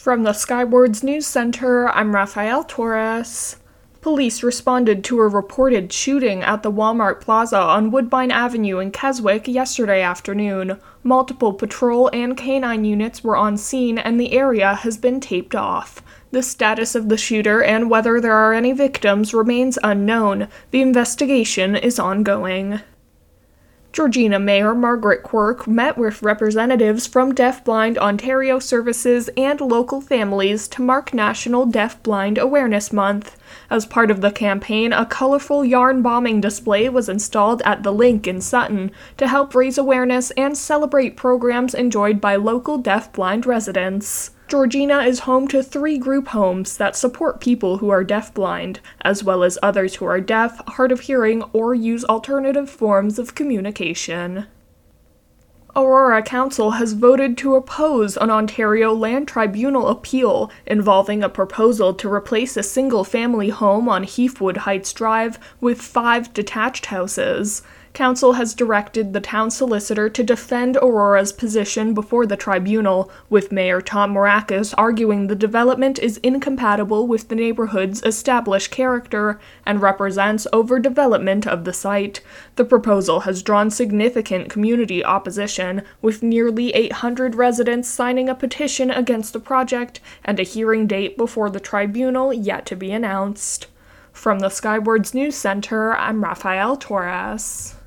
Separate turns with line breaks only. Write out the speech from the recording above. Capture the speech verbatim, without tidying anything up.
From the Skywards News Center, I'm Rafael Torres. Police responded to a reported shooting at the Walmart Plaza on Woodbine Avenue in Keswick yesterday afternoon. Multiple patrol and canine units were on scene and the area has been taped off. The status of the shooter and whether there are any victims remains unknown. The investigation is ongoing. Georgina Mayor Margaret Quirk met with representatives from Deafblind Ontario Services and local families to mark National Deafblind Awareness Month. As part of the campaign, a colorful yarn bombing display was installed at the Link in Sutton to help raise awareness and celebrate programs enjoyed by local deafblind residents. Georgina is home to three group homes that support people who are deafblind, as well as others who are deaf, hard of hearing, or use alternative forms of communication. Aurora Council has voted to oppose an Ontario Land Tribunal appeal involving a proposal to replace a single-family home on Heathwood Heights Drive with five detached houses. Council has directed the town solicitor to defend Aurora's position before the tribunal, with Mayor Tom Morakis arguing the development is incompatible with the neighborhood's established character and represents overdevelopment of the site. The proposal has drawn significant community opposition, with nearly eight hundred residents signing a petition against the project and a hearing date before the tribunal yet to be announced. From the Skywards News Center, I'm Rafael Torres.